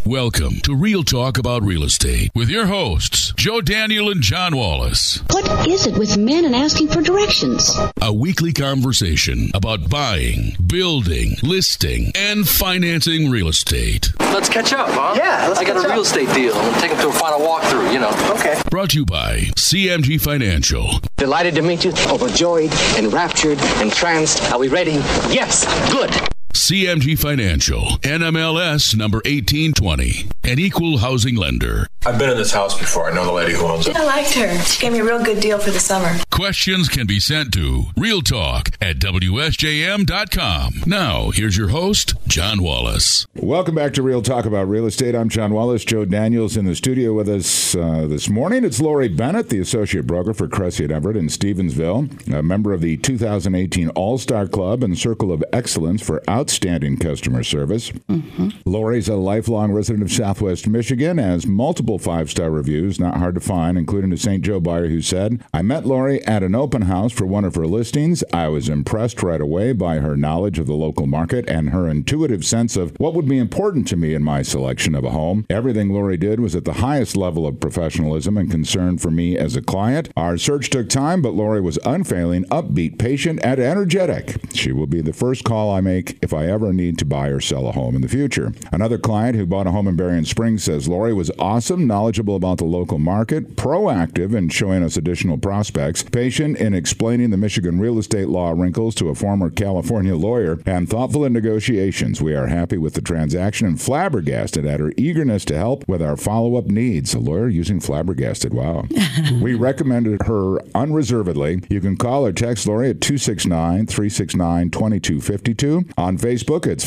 Welcome to Real Talk About Real Estate with your hosts, Joe Daniel and John Wallace. What is it with men and asking for directions? A weekly conversation about buying, building, listing, and financing real estate. Let's catch up, huh? Yeah, I got a real estate deal. I'm taking to a final walkthrough, Okay. Brought to you by CMG Financial. Delighted to meet you. Overjoyed, enraptured, entranced. Are we ready? Yes. Good. CMG Financial, NMLS number 1820, an equal housing lender. I've been in this house before. I know the lady who owns it. I liked her. She gave me a real good deal for the summer. Questions can be sent to realtalk@WSJM.com. Now, here's your host, John Wallace. Welcome back to Real Talk About Real Estate. I'm John Wallace. Joe Daniels in the studio with us this morning. It's Lori Bennett, the associate broker for Cressy & Everett in Stevensville, a member of the 2018 All-Star Club and Circle of Excellence for outstanding customer service. Lori's a lifelong resident of Southwest Michigan, has multiple five-star reviews, not hard to find, including a St. Joe buyer who said, I met Lori at an open house for one of her listings. I was impressed right away by her knowledge of the local market and her intuitive sense of what would be important to me in my selection of a home. Everything Lori did was at the highest level of professionalism and concern for me as a client. Our search took time, but Lori was unfailing, upbeat, patient, and energetic. She will be the first call I make if I ever need to buy or sell a home in the future. Another client who bought a home in Berrien Springs says Lori was awesome, knowledgeable about the local market, proactive in showing us additional prospects, patient in explaining the Michigan real estate law wrinkles to a former California lawyer, and thoughtful in negotiations. We are happy with the transaction and flabbergasted at her eagerness to help with our follow-up needs. A lawyer using flabbergasted. Wow. We recommended her unreservedly. You can call or text Lori at 269-369-2252. On Facebook, it's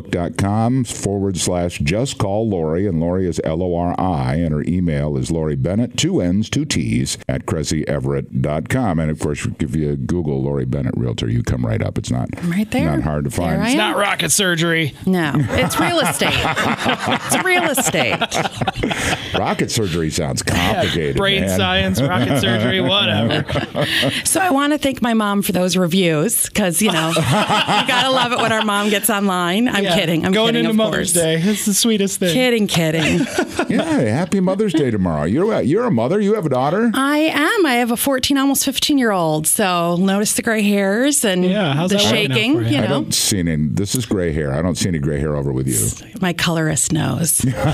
facebook.com/justcalllori, and Lori is Lori, and her email is Lori Bennett, 2 N's, 2 T's, at CressyEverett.com. And of course, if you Google Lori Bennett Realtor, you come right up. It's not right there. Not hard to find. It's not rocket surgery. No, it's real estate. It's real estate. Rocket surgery sounds complicated. Brain science, rocket surgery, whatever. So I want to thank my mom for those reviews because, you know, you got to love it when our mom gets online. I'm kidding. I'm going kidding, into of Mother's course. Day. It's the sweetest thing. Kidding. Yeah, happy Mother's Day tomorrow. You're a mother. You have a daughter? I am. I have a 14, almost 15-year-old. So notice the gray hairs and the shaking. You know? I don't see any. This is gray hair. I don't see any gray hair over with you. My colorist knows. You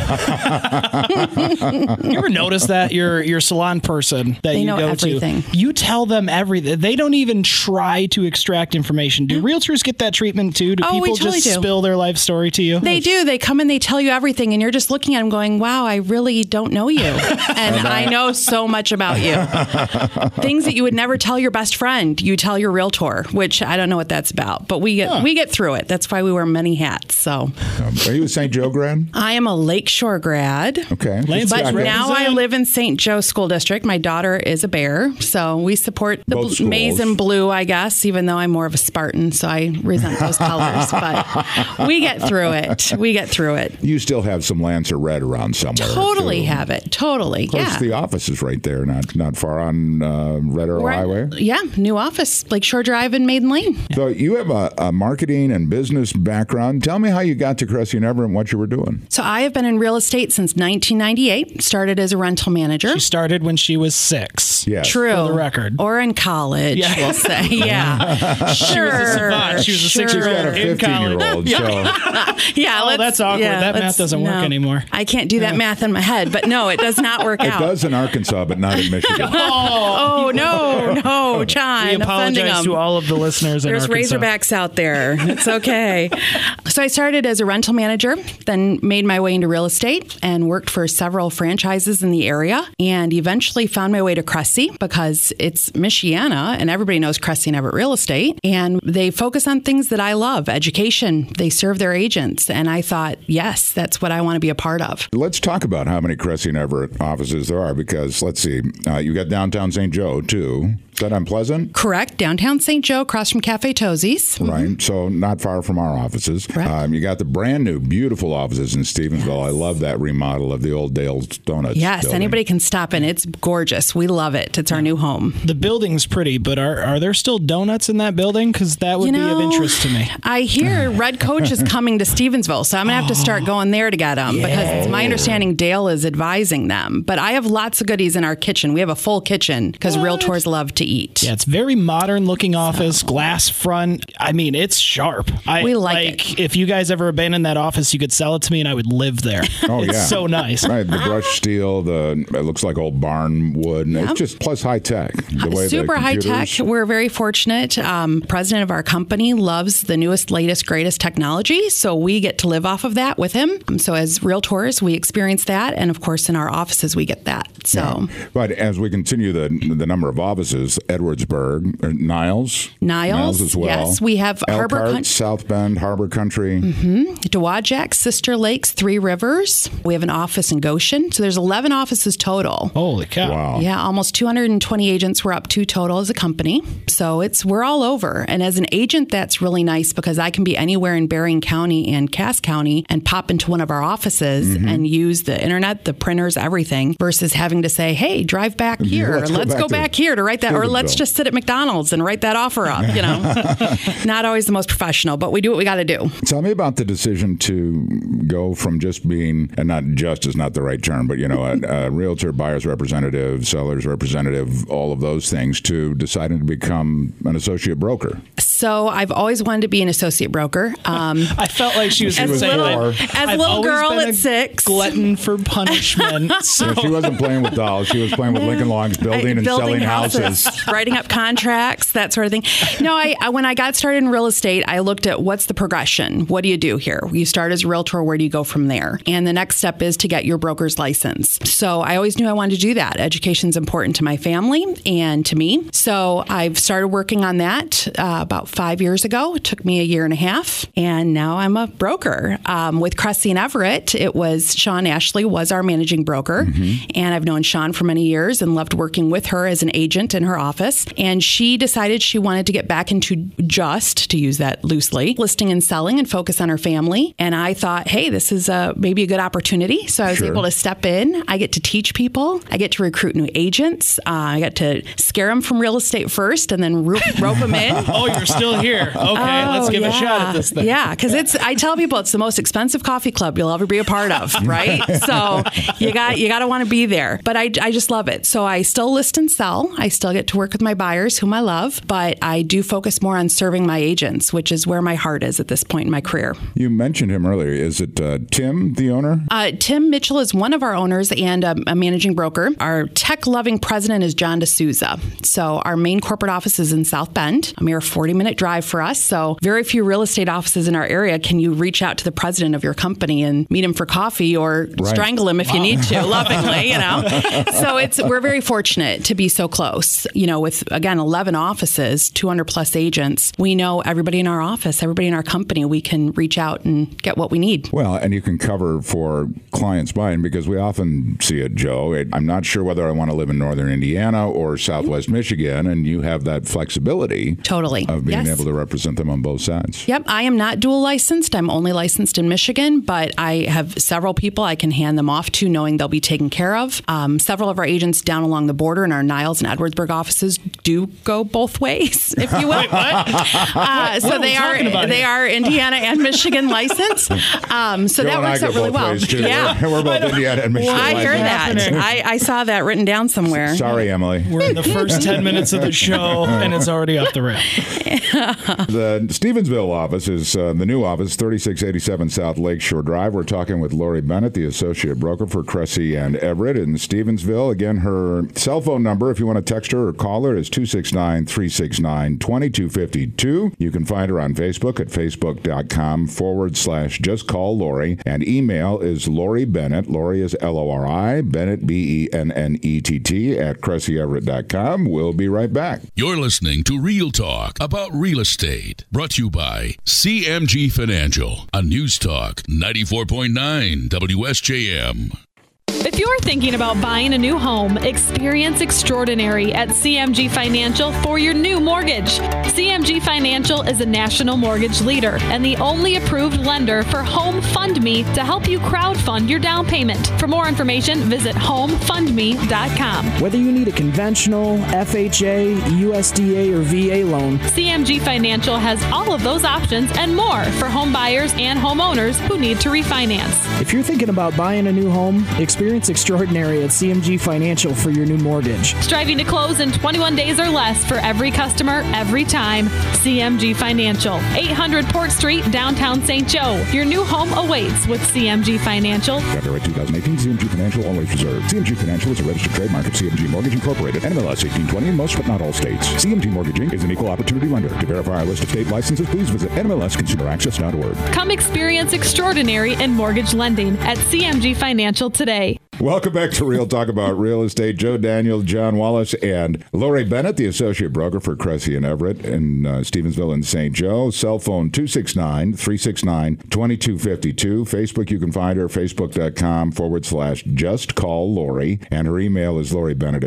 ever notice that your salon person that they you know go everything. to, you tell them everything. They don't even try to extract information. Do realtors get that treatment too? Do people totally just spill their life story to you? They do. They come and they tell you everything, and you're just looking at them going, wow, I really don't know you. And I know so much about you. Things that you would never tell your best friend, you tell your realtor, which I don't know what that's about. But we get through it. That's why we wear many hats. So, are you a St. Joe grad? I am a Lakeshore grad. Okay. But now I live in St. Joe School District. My daughter is a Bear, so we support the maize and blue, I guess, even though I'm more of a Spartan, so I resent those colors. But we get through it. You still have some Lancer red around somewhere. Totally have it. Totally. Of course, the office is right there, not far on Red Arrow Highway. Yeah, new office, Lakeshore Drive and Maiden Lane. So you have a marketing and business background. Tell me how you got to Cressy & Everett and what you were doing. So I have been in real estate since 1998. Started as a rental manager. She started when she was 6. Yes. True. For the record. Or in college, we'll say. Yeah. She was a savant. She was a 6-year-old in college. 15-year-old. So. Yeah. That's awkward. That math doesn't work anymore. I can't do that math in my head, but no, it does not work out. It does in Arkansas, but not in Michigan. Oh, no, John. We apologize to all of the listeners in Arkansas. There's Razorbacks out there. It's okay. So I started as a rental manager, then made my way into real estate and worked for several franchises in the area, and eventually found my way to Cressy because it's Michiana, and everybody knows Cressy & Everett Real Estate, and they focus on things that I love, education. They serve their agents, and I thought, yes, that's what I want to be a part of. Let's talk about how many Cressy & Everett offices there are, because let's see, you got downtown St. Joe too. that on Pleasant? Correct. Downtown St. Joe, across from Cafe Tozzi's. Right. So not far from our offices. You got the brand new, beautiful offices in Stevensville. I love that remodel of the old Dale's Donuts. Yes, building. anybody can stop in. It's gorgeous. We love it. It's our new home. The building's pretty, but are there still donuts in that building? Because that would be of interest to me. I hear Red Coach is coming to Stevensville, so I'm going to have to start going there to get them because it's my understanding Dale is advising them. But I have lots of goodies in our kitchen. We have a full kitchen because realtors love to eat. Yeah, it's very modern looking office, glass front. I mean, it's sharp. We like it. If you guys ever abandoned that office, you could sell it to me and I would live there. Oh, it's so nice. Right, the brushed steel, it looks like old barn wood. And it's just plus high tech. Super high tech. We're very fortunate. President of our company loves the newest, latest, greatest technology. So we get to live off of that with him. So as realtors, we experience that. And of course, in our offices, we get that. So, but as we continue the number of offices, Edwardsburg, Niles as well. Yes, we have Elkhart, South Bend, Harbor Country. Dowagiac, Sister Lakes, Three Rivers. We have an office in Goshen. So there's 11 offices total. Holy cow. Wow. Yeah, almost 220 agents we're up to total as a company. So we're all over. And as an agent, that's really nice because I can be anywhere in Berrien County and Cass County and pop into one of our offices and use the internet, the printers, everything, versus having to say, hey, drive back here. Let's go back here to write that. Or let's just sit at McDonald's and write that offer up. Not always the most professional, but we do what we got to do. Tell me about the decision to go from just being, and not just is not the right term, but, a realtor, buyer's representative, seller's representative, all of those things, to deciding to become an associate broker. So I've always wanted to be an associate broker. I felt like she was going to say, as a little girl at 6. Glutton for punishment. So she wasn't playing with dolls. She was playing with Lincoln Logs, building and selling houses. Writing up contracts, that sort of thing. No, when I got started in real estate, I looked at what's the progression? What do you do here? You start as a realtor, where do you go from there? And the next step is to get your broker's license. So I always knew I wanted to do that. Education's important to my family and to me. So I've started working on that about 5 years ago. It took me a year and a half, and now I'm a broker. With Cressy and Everett, it was Sean Ashley was our managing broker, and I've known Sean for many years and loved working with her as an agent in her office. And she decided she wanted to get back into to use that loosely, listing and selling and focus on her family. And I thought, hey, this is maybe a good opportunity. So I was able to step in. I get to teach people. I get to recruit new agents. I get to scare them from real estate first and then rope them in. Oh, you're still here. Okay, let's give a shot at this thing. Yeah, because I tell people it's the most expensive coffee club you'll ever be a part of, right? So you got to want to be there. But I just love it. So I still list and sell. I still get to work with my buyers, whom I love, but I do focus more on serving my agents, which is where my heart is at this point in my career. You mentioned him earlier. Is it Tim, the owner? Tim Mitchell is one of our owners and a managing broker. Our tech-loving president is John D'Souza. So our main corporate office is in South Bend, a mere 40-minute drive for us. So very few real estate offices in our area can you reach out to the president of your company and meet him for coffee or strangle him if you need to, lovingly, So we're very fortunate to be so close. With, again, 11 offices, 200 plus agents, we know everybody in our office, everybody in our company, we can reach out and get what we need. Well, and you can cover for clients buying, because we often see it, Joe. I'm not sure whether I want to live in northern Indiana or southwest Michigan, and you have that flexibility of being able to represent them on both sides. Yep. I am not dual licensed. I'm only licensed in Michigan, but I have several people I can hand them off to knowing they'll be taken care of. Several of our agents down along the border in our Niles and Edwardsburg offices do go both ways, if you will. Wait, what? So they are Indiana and Michigan licensed. So Joe that works out really well. Yeah. We're both Indiana and Michigan licensed. I heard that. I saw that written down somewhere. Sorry, Emily. We're in the first 10 minutes of the show, and it's already off the rail. The Stevensville office is the new office, 3687 South Lakeshore Drive. We're talking with Lori Bennett, the associate broker for Cressy and Everett in Stevensville. Again, her cell phone number, if you want to text her or call her, is 269-369-2252. You can find her on Facebook at facebook.com/just call Lori. And email is Lori Bennett. Lori is Lori, Bennett, Bennett, at CressyEverett.com. We'll be right back. You're listening to Real Talk about real estate. Brought to you by CMG Financial on News Talk 94.9 WSJM. If If you're thinking about buying a new home, experience extraordinary at CMG Financial for your new mortgage. CMG Financial is a national mortgage leader and the only approved lender for Home Fund Me to help you crowdfund your down payment. For more information, visit homefundme.com. Whether you need a conventional, FHA, USDA, or VA loan, CMG Financial has all of those options and more for home buyers and homeowners who need to refinance. if you're thinking about buying a new home, experience extraordinary at CMG Financial for your new mortgage. Striving to close in 21 days or less for every customer, every time. CMG Financial, 800 Port Street, downtown St. Joe. Your new home awaits with CMG Financial. Copyright 2018, CMG Financial, always reserved. CMG Financial is a registered trademark of CMG Mortgage Incorporated, NMLS 1820 in most but not all states. CMG Mortgaging is an equal opportunity lender. To verify our list of state licenses, please visit NMLSConsumerAccess.org. Come experience extraordinary in mortgage lending at CMG Financial today. Welcome back to Real Talk About Real Estate. Joe Daniels, John Wallace, and Lori Bennett, the associate broker for Cressy and Everett in Stevensville and St. Joe. Cell phone 269-369-2252. Facebook, you can find her, facebook.com/just call Lori. And her email is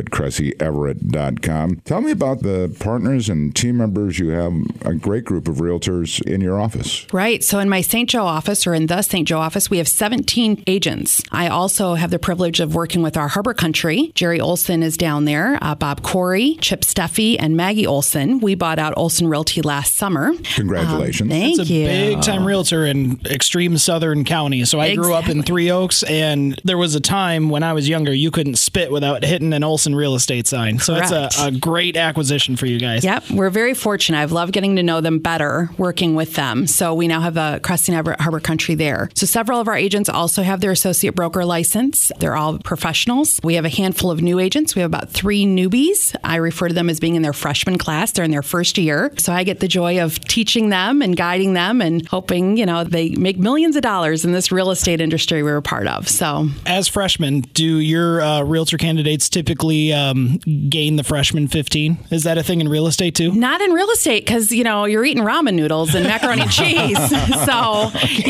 LoriBennett@CressyEverett.com. Tell me about the partners and team members. You have a great group of realtors in your office. Right. So in my St. Joe office, or in the St. Joe office, we have 17 agents. I also have the privilege of working with our Harbor Country. Jerry Olson is down there, Bob Corey, Chip Steffi, and Maggie Olson. We bought out Olson Realty last summer. Congratulations. Thank you. It's a big-time realtor in extreme southern county. So I grew up in Three Oaks, and there was a time when I was younger, you couldn't spit without hitting an Olson real estate sign. So Correct. it's a great acquisition for you guys. Yep. We're very fortunate. I've loved getting to know them better, working with them. So we now have a Cressy and Everett Harbor Country there. So several of our agents also have their associate broker license. They're all professionals. We have a handful of new agents. We have about 3 newbies. I refer to them as being in their freshman class. They're in their first year. So I get the joy of teaching them and guiding them and hoping, they make millions of dollars in this real estate industry we're a part of. So as freshmen, do your realtor candidates typically gain the freshman 15? Is that a thing in real estate too? Not in real estate because, you're eating ramen noodles and macaroni and cheese. So,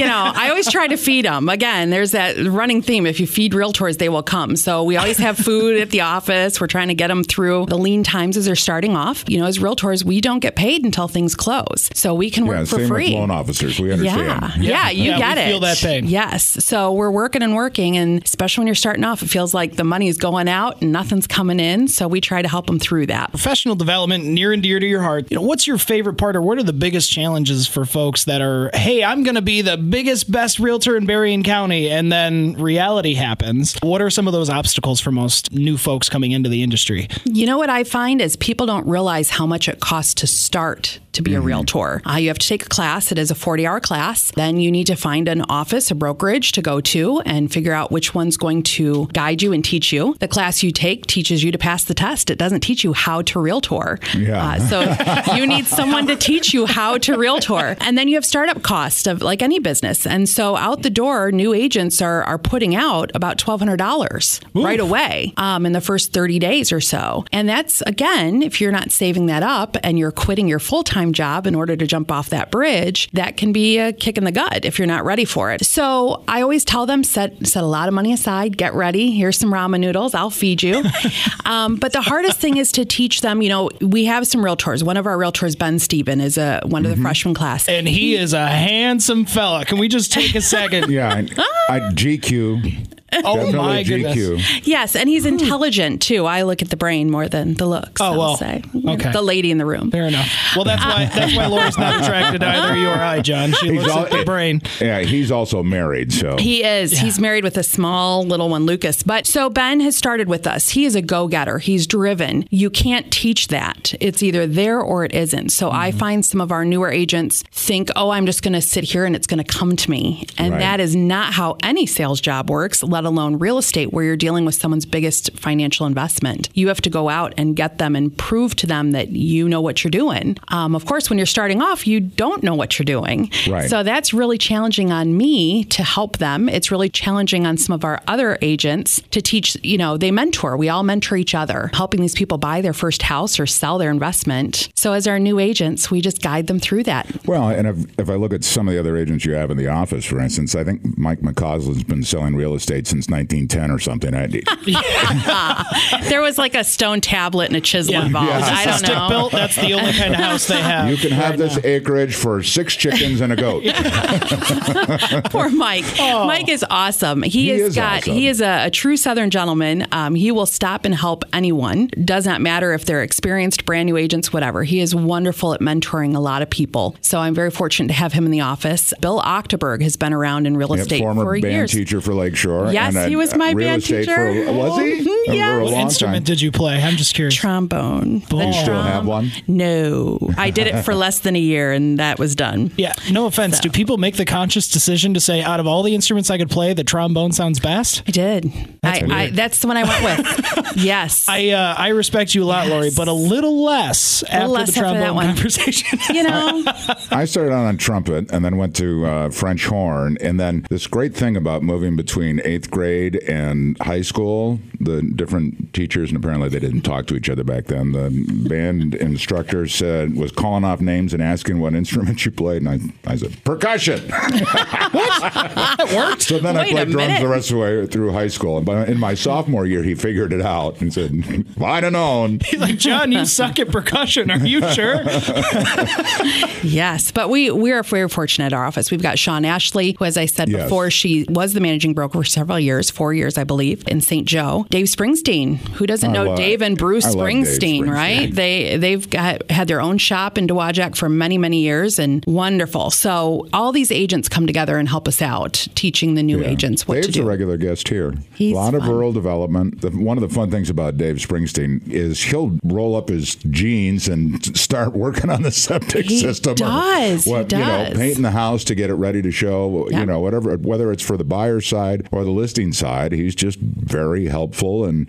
I always try to feed them. Again, there's that running theme. If you feed realtors, they will come. So we always have food at the office. We're trying to get them through the lean times as they're starting off. As realtors, we don't get paid until things close. So we can work for same free. With loan officers. We understand. Yeah, you get it. We feel that pain. Yes. So we're working, and especially when you're starting off, it feels like the money is going out and nothing's coming in. So we try to help them through that. Professional development, near and dear to your heart. What's your favorite part, or what are the biggest challenges for folks that are, hey, I'm going to be the biggest, best realtor in Berrien County, and then reality happens? What are some of those obstacles for most new folks coming into the industry? What I find is people don't realize how much it costs to start to be a realtor. You have to take a class. It is a 40-hour class. Then you need to find an office, a brokerage to go to and figure out which one's going to guide you and teach you. The class you take teaches you to pass the test. It doesn't teach you how to realtor. Yeah. So you need someone to teach you how to realtor. And then you have startup costs of like any business. And so out the door, new agents are putting out about $1,200 right away in the first 30 days or so. And that's, again, if you're not saving that up and you're quitting your full-time job in order to jump off that bridge, that can be a kick in the gut if you're not ready for it. So I always tell them, set a lot of money aside, get ready. Here's some ramen noodles. I'll feed you. But the hardest thing is to teach them, we have some realtors. One of our realtors, Ben Steven, is one of the freshman class. And he is a handsome fella. Can we just take a second? Yeah. GQ. Oh, Definitely my GQ. goodness. Yes, and he's intelligent, too. I look at the brain more than the looks. Oh, well, I'll say. okay. The lady in the room. Fair enough. Well, that's why Laura's not attracted to either you or I, John. She looks at the brain. Yeah, he's also married, so. He is. Yeah. He's married with a small little one, Lucas. But so Ben has started with us. He is a go-getter. He's driven. You can't teach that. It's either there or it isn't. So I find some of our newer agents think, I'm just going to sit here and it's going to come to me. And that is not how any sales job works, let alone real estate, where you're dealing with someone's biggest financial investment. You have to go out and get them and prove to them that you know what you're doing. Of course, when you're starting off, you don't know what you're doing. Right. So that's really challenging on me to help them. It's really challenging on some of our other agents to teach, they mentor. We all mentor each other, helping these people buy their first house or sell their investment. So as our new agents, we just guide them through that. Well, and if I look at some of the other agents you have in the office, for instance, I think Mike McCausland's been selling real estate since 1910 or something. There was like a stone tablet and a chisel involved. Yeah. I don't Stick know. built, that's the only kind of house they have. You can have this acreage for 6 chickens and a goat. Poor Mike. Oh. Mike is awesome. He is a true Southern gentleman. He will stop and help anyone. Does not matter if they're experienced, brand new agents, whatever. He is wonderful at mentoring a lot of people. So I'm very fortunate to have him in the office. Bill Octoberg has been around in real estate former for band years. teacher for Lakeshore. Yes, and he was my real band estate teacher. Was he? Yeah. For a What long instrument time. did you play? I'm just curious. Trombone. Do you still have one? No. I did it for less than a year and that was done. Yeah, no offense. Do people make the conscious decision to say, out of all the instruments I could play, the trombone sounds best? I did. That's the one I went with. Yes. I respect you a lot, Lori, but a little less after the trombone conversation. You know? I started out on trumpet and then went to French horn. And then this great thing about moving between 8th grade and high school, the different teachers, and apparently they didn't talk to each other back then. The band instructor was calling off names and asking what instrument you played. And I said, percussion. That worked. So then I played drums the rest of the way through high school. And in my sophomore year, he figured it out and said, if I'd have known. He's like, John, you suck at percussion. Are you sure? Yes, but we are very fortunate at our office. We've got Sean Ashley, who, as I said before, she was the managing broker for several years, 4 years, I believe, in St. Joe. Dave Springsteen, who doesn't know Dave and Bruce Springsteen, right? They've had their own shop in Dowagiac for many, many years, and wonderful. So all these agents come together and help us out, teaching the new agents what Dave's to do. a regular guest here. He's a lot of fun. rural development. One of the fun things about Dave Springsteen is he'll roll up his jeans and start working on the septic system. Does. Or He does. painting the house to get it ready to show. Yeah. You know, whether it's for the buyer side or the listing side, he's just very helpful in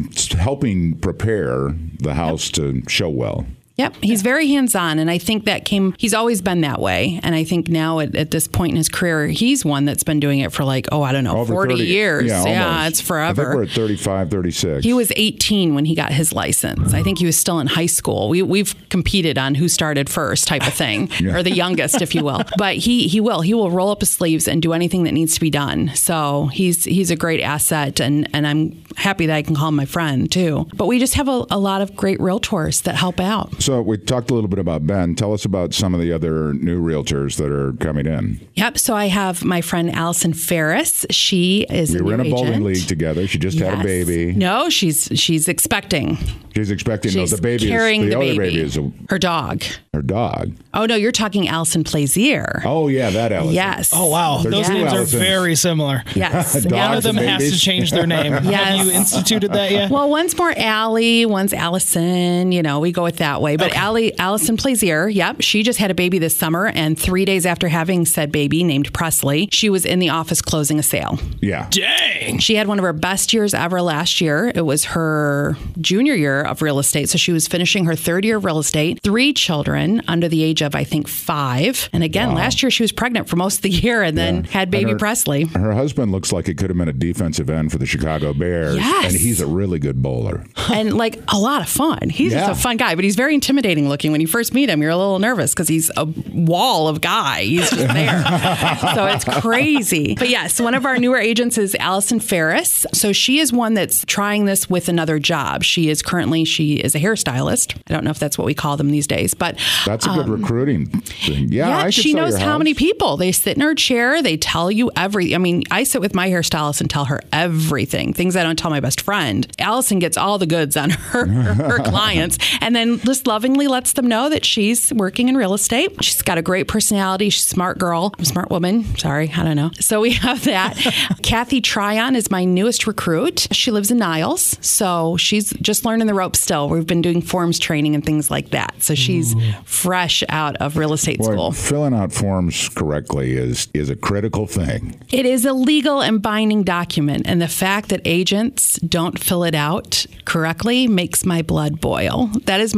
helping prepare the house to show well. Yep. He's very hands-on, and I think he's always been that way. And I think now at this point in his career, he's one that's been doing it for Over 40 years. Yeah, almost. It's forever. I think we're at 35, 36. He was 18 when he got his license. I think he was still in high school. We've competed on who started first type of thing, or the youngest, if you will. But he will roll up his sleeves and do anything that needs to be done. So he's a great asset, and I'm happy that I can call him my friend too. But we just have a lot of great realtors that help out. So we talked a little bit about Ben. Tell us about some of the other new realtors that are coming in. Yep. So I have my friend Allison Ferris. She is We were in a bowling league together. She just had a baby. No, she's expecting. She's expecting. She's the baby carrying is the other baby. baby is her dog. Her dog. Oh no, you're talking Allison Plaisir. Oh yeah, that Allison. Yes. Oh wow, There's those two names Allisons. are very similar. Yes. One of them has to change their name. Yes. Have you instituted that yet? Well, one's more Allie, one's Allison. You know, we go it that way. But Allison Plaisir, yep, she just had a baby this summer, and 3 days after having said baby, named Presley, she was in the office closing a sale. Yeah. Dang. She had one of her best years ever last year. It was her junior year of real estate. So she was finishing her third year of real estate, 3 children under the age of, I think, 5. And again, last year she was pregnant for most of the year and then had baby Presley. Her husband looks like it could have been a defensive end for the Chicago Bears. Yes. And he's a really good bowler. And like a lot of fun. He's just a fun guy, but he's very intimidating looking. When you first meet him, you're a little nervous because he's a wall of guy. He's just there. So it's crazy. But yes, one of our newer agents is Allison Ferris. So she is one that's trying this with another job. She is a hairstylist. I don't know if that's what we call them these days, but that's a good recruiting thing. Yeah, I could she sell knows your how house. many people. They sit in her chair. They tell you everything. I mean, I sit with my hairstylist and tell her everything, things I don't tell my best friend. Allison gets all the goods on her clients and then just lovingly lets them know that she's working in real estate. She's got a great personality. She's a smart girl, smart woman. Sorry, I don't know. So we have that. Kathy Tryon is my newest recruit. She lives in Niles. So she's just learning the ropes still. We've been doing forms training and things like that. So she's fresh out of real estate school. Filling out forms correctly is a critical thing. It is a legal and binding document, and the fact that agents don't fill it out correctly makes my blood boil. That is my biggest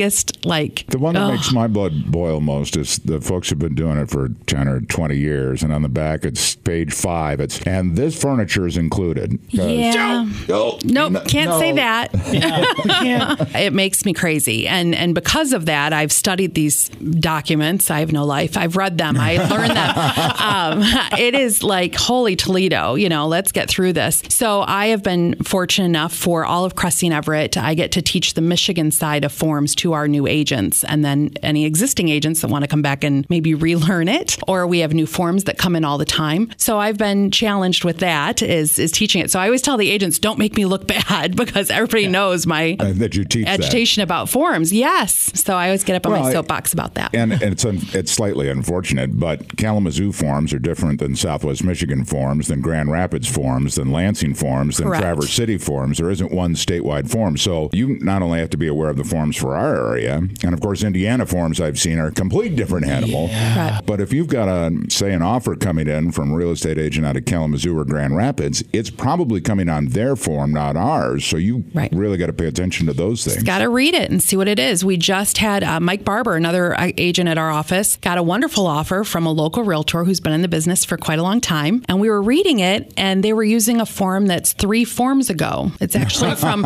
biggest, like... The one that makes my blood boil most is the folks who've been doing it for 10 or 20 years, and on the back, it's page 5. And this furniture is included. Yeah. Nope, can't say that. It makes me crazy. And because of that, I've studied these documents. I have no life. I've read them. I learned them. It is like, holy Toledo, let's get through this. So I have been fortunate enough for all of Cressy and Everett. I get to teach the Michigan side of forms to our new agents, and then any existing agents that want to come back and maybe relearn it, or we have new forms that come in all the time. So I've been challenged with that, is teaching it. So I always tell the agents, don't make me look bad, because everybody knows my that you teach agitation about forms. Yes. So I always get up on my soapbox about that. And it's slightly unfortunate, but Kalamazoo forms are different than Southwest Michigan forms, than Grand Rapids forms, than Lansing forms, than Traverse City forms. There isn't one statewide form. So you not only have to be aware of the forms for our area, and of course Indiana forms I've seen are a complete different animal. Yeah. But if you've got an offer coming in from a real estate agent out of Kalamazoo or Grand Rapids, it's probably coming on their form, not ours. So you really got to pay attention to those things. Got to read it and see what it is. We just had Mike Barber, another agent at our office, got a wonderful offer from a local realtor who's been in the business for quite a long time. And we were reading it, and they were using a form that's 3 forms ago. It's actually from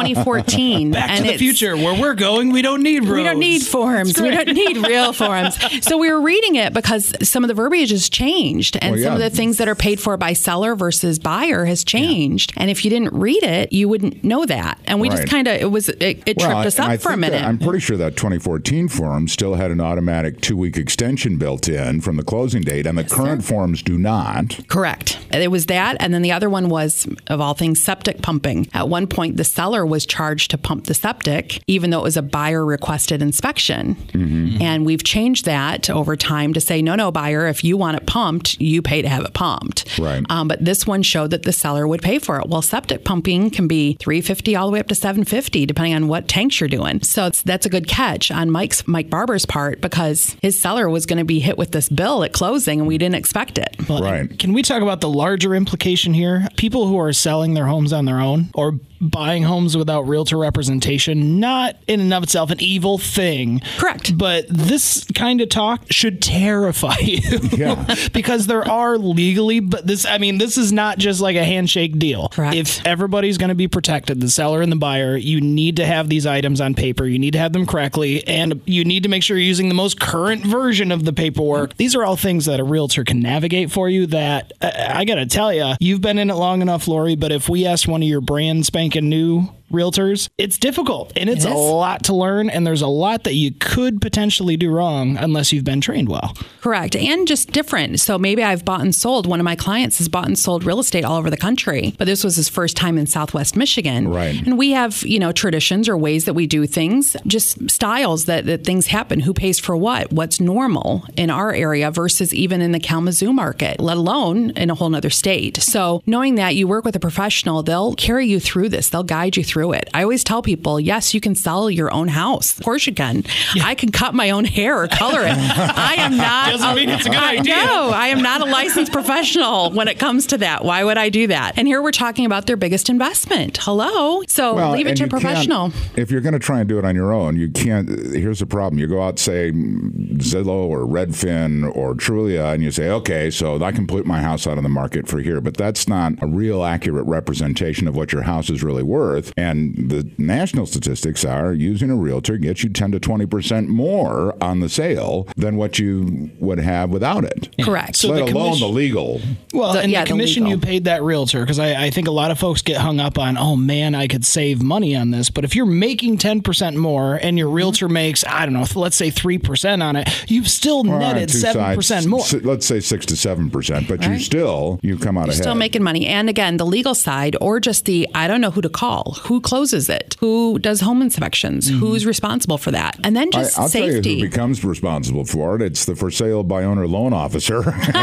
2014. Back to the future, where we're going, we don't need roads. We don't need forms. We don't need real forms. So we were reading it because some of the verbiage has changed, and some of the things that are paid for by seller versus buyer has changed. And if you didn't read it, you wouldn't know that. And we just kind of, it tripped us up for a minute. I'm pretty sure that 2014 form still had an automatic 2-week extension built in from the closing date, and the current forms do not. Correct. It was that, and then the other one was, of all things, septic pumping. At one point, the seller was charged to pump the septic, even though it was a buyer-requested inspection. Mm-hmm. And we've changed that over time to say, no, buyer, if you want it pumped, you pay to have it pumped. Right. But this one showed that the seller would pay for it. Well, septic pumping can be $350 all the way up to $750, depending on what tanks you're doing. So that's a good catch on Mike Barber's part, because his seller was going to be hit with this bill at closing, and we didn't expect it. Well, can we talk about the larger implication here? People who are selling their homes on their own or buying homes without realtor representation, not in and of itself an evil thing. Correct. But this kind of talk should terrify you. Yeah. Because there are legally, but this is not just like a handshake deal. Correct. If everybody's going to be protected, the seller and the buyer, you need to have these items on paper. You need to have them correctly, and you need to make sure you're using the most current version of the paperwork. These are all things that a realtor can navigate for you that, I got to tell you, you've been in it long enough, Lori, but if we asked one of your brand spanking new realtors, it's difficult, and it's a lot to learn, and there's a lot that you could potentially do wrong unless you've been trained well. Correct. And just different. So maybe I've bought and sold. One of my clients has bought and sold real estate all over the country, but this was his first time in Southwest Michigan. Right. And we have, traditions or ways that we do things, just styles that things happen. Who pays for what's normal in our area versus even in the Kalamazoo market, let alone in a whole nother state. So knowing that you work with a professional, they'll carry you through this. They'll guide you through it. I always tell people, yes, you can sell your own house. Of course you can. Yeah. I can cut my own hair or color it. I am not. Doesn't mean it's a good idea. No, I am not a licensed professional when it comes to that. Why would I do that? And here we're talking about their biggest investment. Hello. So leave it to a professional. If you're going to try and do it on your own, you can't. Here's the problem. You go out, say, Zillow or Redfin or Trulia, and you say, okay, so I can put my house out on the market for here. But that's not a real accurate representation of what your house is really worth. And the national statistics are using a realtor gets you 10 to 20% more on the sale than what you would have without it. Correct. So let alone the legal. Well, the commission you paid that realtor, because I think a lot of folks get hung up on, oh man, I could save money on this. But if you're making 10% more and your realtor makes, I don't know, let's say 3% on it, you've still netted 7% more. Let's say 6 to 7%, but you come out ahead. You're still making money. And again, the legal side, or just I don't know who to call, who closes it, who does home inspections, who's responsible for that, and then just I'll safety. Tell you who becomes responsible for it. It's the for sale by owner loan officer.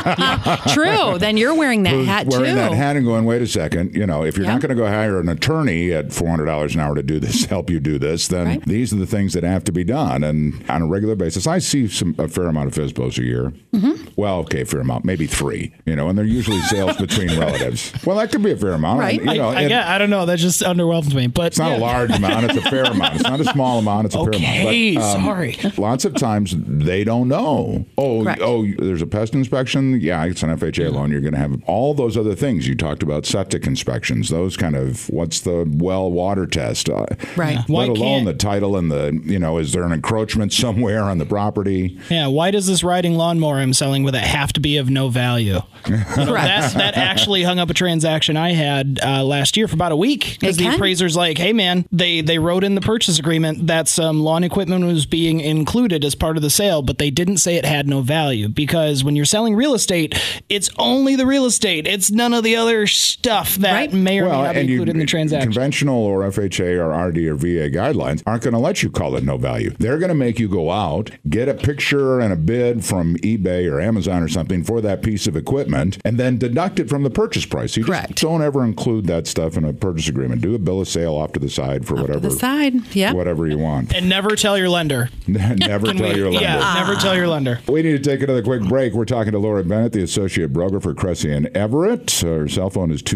True. Then you're wearing that hat too. Wearing that hat and going, wait a second. If you're not going to go hire an attorney at $400 an hour to do this, help you do this, then these are the things that have to be done. And on a regular basis, I see a fair amount of FSBOs a year. Mm-hmm. Well, okay, fair amount, maybe 3. And they're usually sales between relatives. Well, that could be a fair amount. Right. I don't know. That just underwhelms me. money. But it's not a large amount. It's a fair amount. It's not a small amount. It's a fair amount. Okay, But, sorry. Lots of times they don't know. There's a pest inspection. Yeah, it's an FHA loan. You're going to have all those other things. You talked about septic inspections. Those kind of, what's the well water test? Right. Let alone the title and the, is there an encroachment somewhere on the property? Yeah. Why does this riding lawnmower I'm selling with it have to be of no value? That actually hung up a transaction I had last year for about a week because the appraiser's like, hey, man, they wrote in the purchase agreement that some lawn equipment was being included as part of the sale, but they didn't say it had no value because when you're selling real estate, it's only the real estate. It's none of the other stuff that may or may not be included in the transaction. Conventional or FHA or RD or VA guidelines aren't going to let you call it no value. They're going to make you go out, get a picture and a bid from eBay or Amazon or something for that piece of equipment, and then deduct it from the purchase price. You just don't ever include that stuff in a purchase agreement. Do a bill of sale off to the side for whatever you want. And never tell your lender. Never tell your lender. Yeah, never tell your lender. We need to take another quick break. We're talking to Lori Bennett, the associate broker for Cressy and Everett. Her cell phone is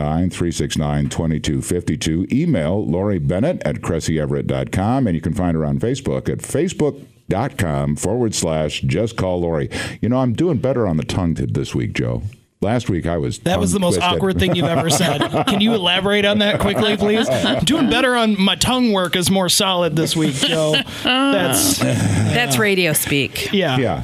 269-369-2252. Email Lori Bennett at CressyEverett.com, and you can find her on Facebook at Facebook.com/Just Call Lori. I'm doing better on the tongue this week, Joe. Last week I was That was the most awkward thing you've ever said. Can you elaborate on that quickly, please? Doing better on my tongue work is more solid this week, Joe. That's radio speak. Yeah.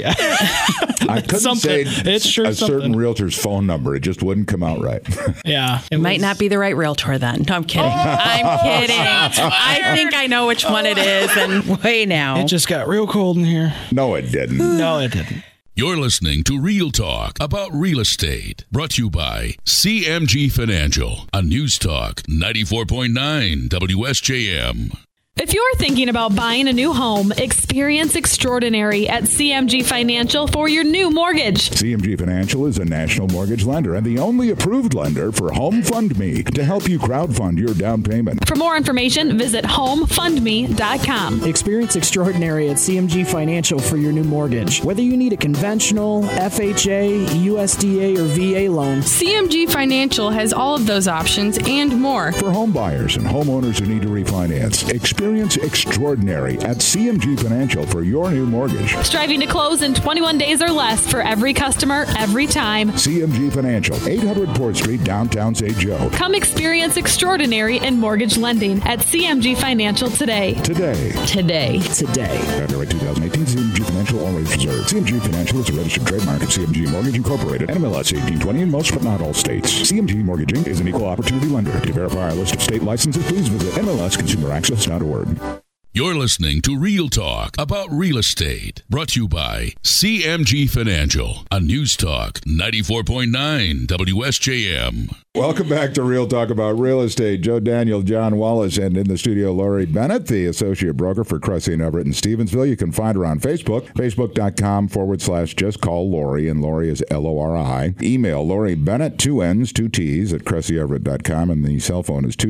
I couldn't say a certain realtor's phone number. It just wouldn't come out right. Yeah. It might not be the right realtor then. No, I'm kidding. I'm kidding. I think I know which one it is, and wait now. It just got real cold in here. No, it didn't. No, it didn't. You're listening to Real Talk about real estate, brought to you by CMG Financial on News Talk 94.9 WSJM. If you're thinking about buying a new home, experience extraordinary at CMG Financial for your new mortgage. CMG Financial is a national mortgage lender and the only approved lender for Home Fund Me to help you crowdfund your down payment. For more information, visit homefundme.com. Experience extraordinary at CMG Financial for your new mortgage. Whether you need a conventional, FHA, USDA, or VA loan, CMG Financial has all of those options and more. For home buyers and homeowners who need to refinance, experience extraordinary at CMG Financial for your new mortgage. Striving to close in 21 days or less for every customer, every time. CMG Financial, 800 Port Street, downtown St. Joe. Come experience extraordinary in mortgage lending at CMG Financial today. Today. Copyright 2018, CMG Financial, all rights reserved. CMG Financial is a registered trademark of CMG Mortgage Incorporated, NMLS 1820 in most but not all states. CMG Mortgaging is an equal opportunity lender. To verify our list of state licenses, please visit MLSConsumerAccess.org. You're listening to Real Talk about real estate, brought to you by CMG Financial on News Talk 94.9 WSJM. Welcome back to Real Talk about real estate. Joe Daniel, John Wallace, and in the studio, Lori Bennett, the associate broker for Cressy and Everett in Stevensville. You can find her on Facebook, Facebook.com/Just Call Lori, and Lori is Lori. Email Lori Bennett, 2 N's, 2 T's, at CressyEverett.com, and the cell phone is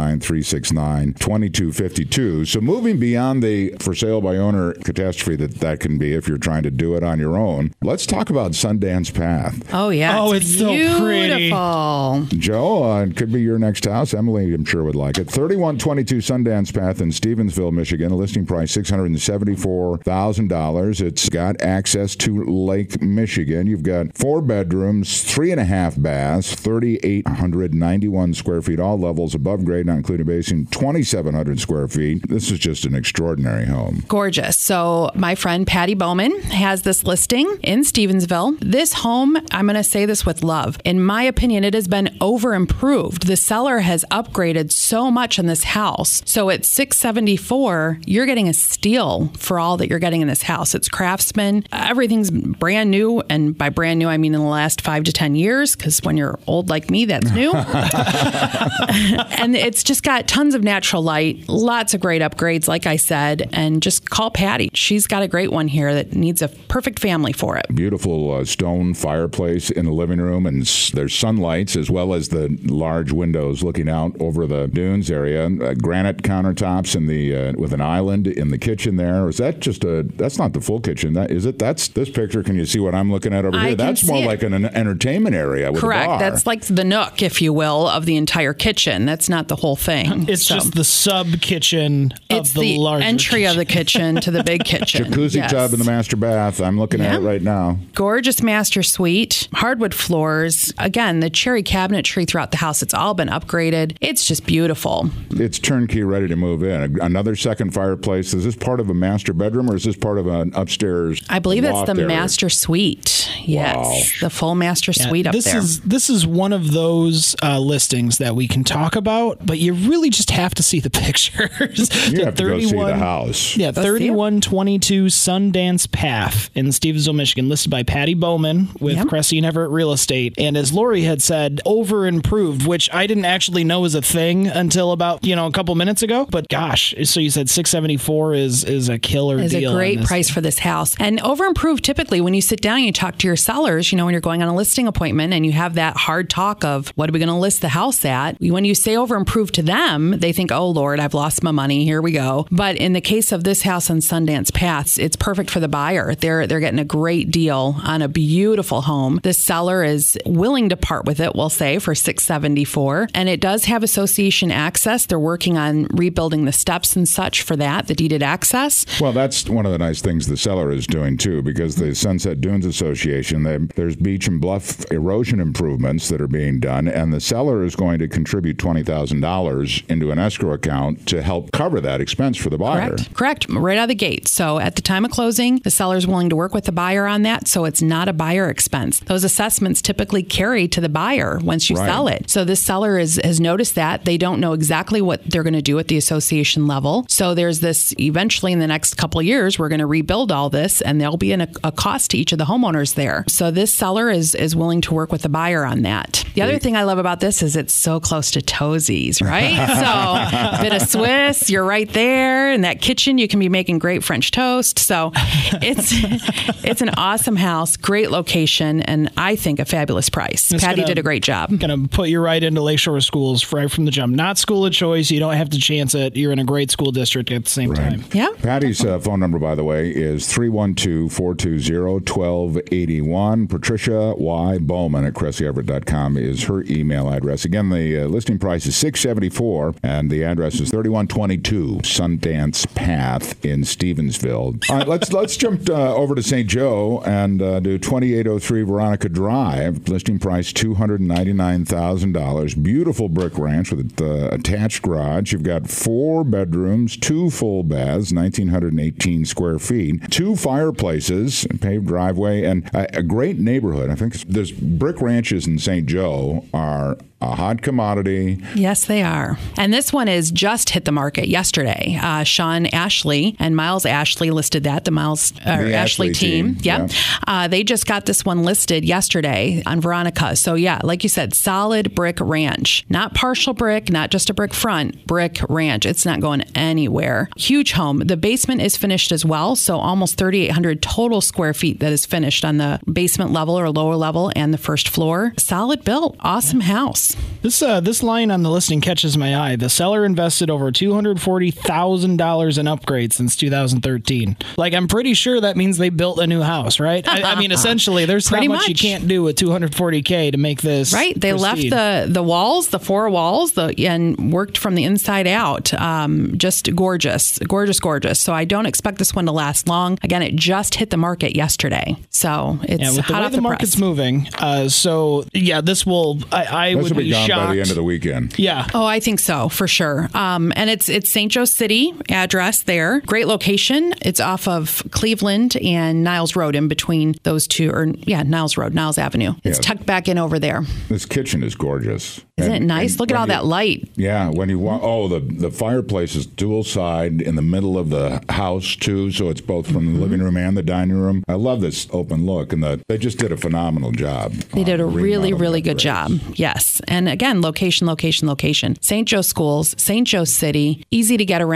269-369-2252. So moving beyond the for sale by owner catastrophe that can be if you're trying to do it on your own, let's talk about Sundance Path. Oh, yeah. Oh, it's so pretty. Joe, it could be your next house. Emily, I'm sure, would like it. 3122 Sundance Path in Stevensville, Michigan. A listing price $674,000. It's got access to Lake Michigan. You've got 4 bedrooms, 3.5 baths, 3,891 square feet, all levels above grade, not including basement, 2,700 square feet. This is just an extraordinary home. Gorgeous. So my friend Patty Bowman has this listing in Stevensville. This home, I'm going to say this with love. In my opinion, it has been over improved. The seller has upgraded so much in this house. So at $674,000, you're getting a steal for all that you're getting in this house. It's Craftsman. Everything's brand new. And by brand new, I mean in the last 5 to 10 years, because when you're old like me, that's new. And it's just got tons of natural light, lots of great upgrades like I said, and just call Patty. She's got a great one here that needs a perfect family for it. Beautiful stone fireplace in the living room, and there's sunlights as well as the large windows looking out over the dunes area. Granite countertops in the with an island in the kitchen there. Or is that just that's not the full kitchen? That's this picture. Can you see what I'm looking at over here? That's more like an entertainment area with Correct. a bar. That's like the nook, if you will, of the entire kitchen. That's not the whole thing. It's just the sub kitchen of the larger entry kitchen. of the kitchen to the big kitchen. Jacuzzi tub in the master bath. I'm looking at it right now. Gorgeous master suite, hardwood floors. Again, the cherry cabinetry throughout the house. It's all been upgraded. It's just beautiful. It's turnkey, ready to move in. Another second fireplace. Is this part of a master bedroom or is this part of an upstairs? I believe it's the area? master suite. Yes, Wow. the full master suite up there. This is one of those listings that we can talk about, but you really just have to see the pictures. You have to go see the house. Yeah, 3122 Sundance Path in Stevensville, Michigan, listed by Patty Bowman with Cressy and Everett Real Estate. And as Lori had said, over improved, which I didn't actually know was a thing until about a couple minutes ago. But gosh, so you said $674 is a killer deal. Is a great price for this house. And over improved, typically when you sit down and you talk to your sellers, when you're going on a listing appointment and you have that hard talk of what are we going to list the house at, when you say over improved to them, they think, oh Lord, I've lost my money. Here we go. But in the case of this house on Sundance Paths, it's perfect for the buyer. They're getting a great deal on a beautiful home. The seller is willing to part with it, we'll say, for $674. And it does have association access. They're working on rebuilding the steps and such for that, the deeded access. Well, that's one of the nice things the seller is doing too, because the Sunset Dunes Association, there's beach and bluff erosion improvements that are being done, and the seller is going to contribute $20,000 into an escrow account to help cover that expense for the buyer. Correct. Right out of the gate. So at the time of closing, the seller is willing to work with the buyer on that, so it's not a buyer expense. Those assessments typically carry to the buyer once you sell it. So this seller has noticed that. They don't know exactly what they're going to do at the association level. So there's this, eventually in the next couple of years, we're going to rebuild all this, and there'll be a cost to each of the homeowners there. So this seller is willing to work with the buyer on that. The other thing I love about this is it's so close to Tozie's, right? So a bit of Swiss, you're right there. In that kitchen, you can be making great French toast. So it's an awesome house, great location, and I think a fabulous price. Patty did a great job. Going to put you right into Lakeshore Schools right from the jump. Not school of choice. You don't have to chance it. You're in a great school district at the same time. Yeah. Patty's phone number, by the way, is 312-420-1281. Patricia Y. Bowman at CressyEverett.com is her email address. Again, the listing price is $674, and the address is 3122 Sundance Path in Stevensville. All right, let's jump over to St. Joe and do 2803 Veronica Drive. Listing price $299,000. Beautiful brick ranch with attached garage. You've got 4 bedrooms, 2 full baths, 1,918 square feet, 2 fireplaces, paved driveway, and a great neighborhood. I think there's brick ranches in St. Joe are a hot commodity. Yes, they are. And this one is just hit the market yesterday. Sean Ashley and Miles Ashley listed that, the Ashley team. Yep. Yeah. They just got this one listed yesterday on Veronica. So yeah, like you said, solid brick ranch. Not partial brick, not just a brick front, brick ranch. It's not going anywhere. Huge home. The basement is finished as well. So almost 3,800 total square feet that is finished on the basement level or lower level and the first floor. Solid built. Awesome house. This line on the listing catches my eye. The seller invested over $240,000 in upgrades since 2013. Like, I'm pretty sure that means they built a new house, right? I mean, essentially, there's not much you can't do with $240K to make this right. They proceed. left the walls, the 4 walls, and worked from the inside out. Just gorgeous. So I don't expect this one to last long. Again, it just hit the market yesterday, so it's with the hot way off the market's press. moving. So yeah, this will. I would be gone shocked by the end of the weekend. Yeah. Oh, I think so, for sure. And it's St. Joe City address there. Great location. It's off of Cleveland and Niles Road, in between those two, Niles Road, Niles Avenue. It's tucked back in over there. This kitchen is gorgeous. Isn't it nice? Look at all that light. Yeah, when you walk, the fireplace is dual side in the middle of the house too, so it's both from the living room and the dining room. I love this open look, and they just did a phenomenal job. They did a really, really good job. Yes, and again, location. St. Joe Schools, St. Joe City, easy to get around.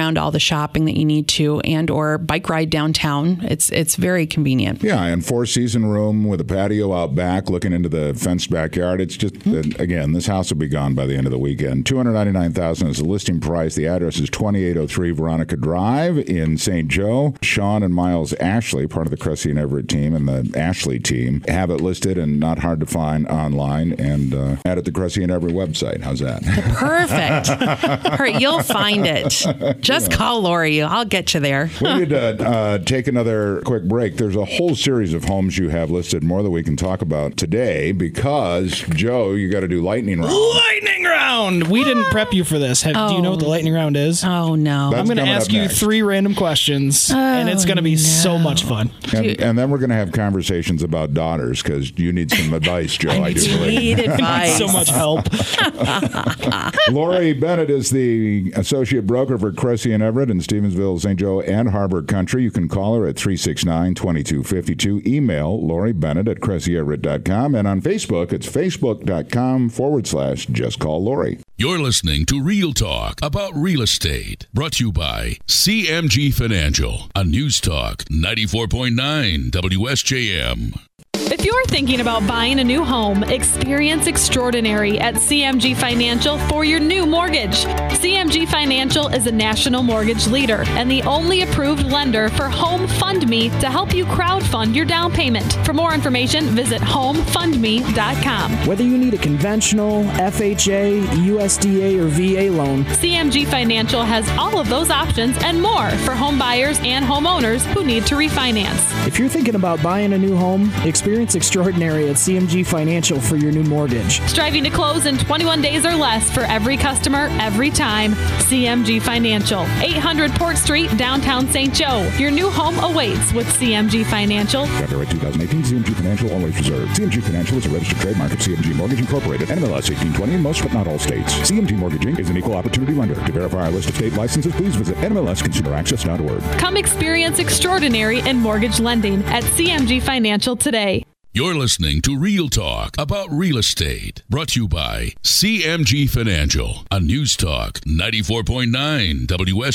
around all the shopping that you need to, and or bike ride downtown. It's very convenient. Yeah, and 4-season room with a patio out back looking into the fenced backyard. It's just, again, this house will be gone by the end of the weekend. $299,000 is the listing price. The address is 2803 Veronica Drive in St. Joe. Sean and Miles Ashley, part of the Cressy and Everett team and the Ashley team, have it listed and not hard to find online, and add it to Cressy and Everett website. How's that? Perfect. All right, you'll find it. Just call Lori. I'll get you there. We need to take another quick break. There's a whole series of homes you have listed, more that we can talk about today, because, Joe, you got to do lightning round. Lightning round! We didn't prep you for this. Do you know what the lightning round is? Oh, no. That's I'm going to ask you next. 3 random questions, and it's going to be so much fun. And then we're going to have conversations about daughters, because you need some advice, Joe. I do believe. Need advice. So much help. Lori Bennett is the associate broker for Cressy and Everett in Stevensville, St. Joe, and Harbor Country. You can call her at 369-2252. Email Lori Bennett at CressyEverett.com. And on Facebook, it's Facebook.com/Just Call Lori. You're listening to Real Talk about real estate. Brought to you by CMG Financial on News Talk 94.9 WSJM. If you're thinking about buying a new home, experience extraordinary at CMG Financial for your new mortgage. CMG Financial is a national mortgage leader and the only approved lender for Home Fund Me to help you crowdfund your down payment. For more information, visit homefundme.com. Whether you need a conventional, FHA, USDA, or VA loan, CMG Financial has all of those options and more for home buyers and homeowners who need to refinance. if you're thinking about buying a new home, experience extraordinary at CMG Financial for your new mortgage. Striving to close in 21 days or less for every customer, every time. CMG Financial, 800 Port Street, downtown St. Joe. Your new home awaits with CMG Financial. Copyright 2018, CMG Financial, always reserved. CMG Financial is a registered trademark of CMG Mortgage Incorporated, NMLS 1820 in most but not all states. CMG Mortgaging is an equal opportunity lender. To verify our list of state licenses, please visit NMLSConsumerAccess.org. Come experience extraordinary in mortgage lending at CMG Financial today. You're listening to Real Talk about real estate. Brought to you by CMG Financial on News Talk 94.9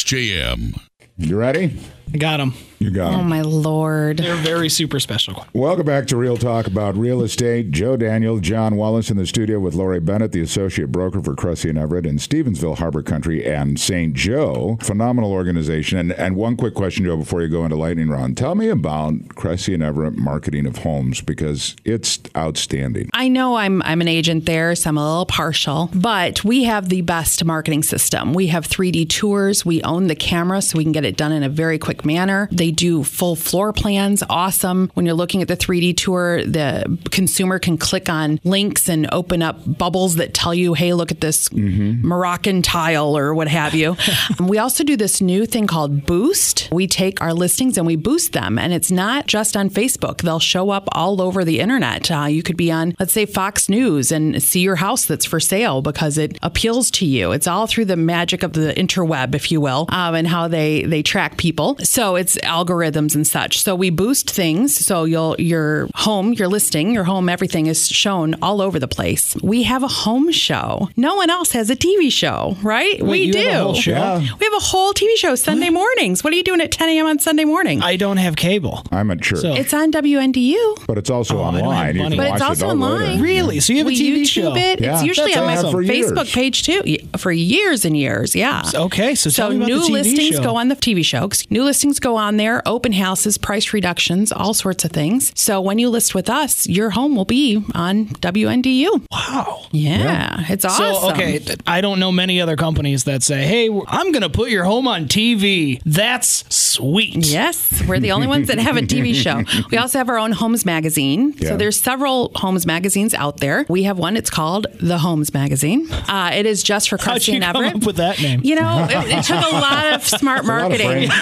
WSJM. You ready? I got them. You got them. Oh, my Lord. They're very super special. Welcome back to Real Talk about real estate. Joe Daniel, John Wallace in the studio with Lori Bennett, the associate broker for Cressy and Everett in Stevensville, Harbor Country, and St. Joe. Phenomenal organization. And one quick question, Joe, before you go into lightning round. Tell me about Cressy and Everett marketing of homes, because it's outstanding. I know I'm an agent there, so I'm a little partial, but we have the best marketing system. We have 3D tours. We own the camera, so we can get it done in a very quick manner. They do full floor plans. Awesome. When you're looking at the 3D tour, the consumer can click on links and open up bubbles that tell you, hey, look at this Moroccan tile or what have you. We also do this new thing called Boost. We take our listings and we boost them. And it's not just on Facebook. They'll show up all over the internet. You could be on, let's say, Fox News and see your house that's for sale because it appeals to you. It's all through the magic of the interweb, if you will, and how they track people. So it's algorithms and such. So we boost things. So your home, your listing, your home, everything is shown all over the place. We have a home show. No one else has a TV show, right? Wait, we you do. have a whole show? Yeah. We have a whole TV show Sunday mornings. What are you doing at 10 a.m. on Sunday morning? I don't have cable. I'm at church. So- It's on WNDU. But it's also I don't have online. You money. can But it's watch also it all later. online. Really? So you have a We TV YouTube show? it. Yeah. It's usually That's on my awesome. For Facebook years. page too for years and years. Yeah. Okay, so tell me about new the TV listings show. go on the TV show. New listings go on there. Open houses, price reductions, all sorts of things. So when you list with us, your home will be on WNDU. Wow. Yeah. It's awesome. So, okay, I don't know many other companies that say, hey, I'm going to put your home on TV. That's sweet. Yes, we're the only ones that have a TV show. We also have our own Homes magazine. Yeah. So there's several Homes magazines out there. We have one. It's called The Homes Magazine. It is just for How'd Cressy you and come Everett. up with that name? You know, it took a lot of smart lot of marketing. brainstorming Yes,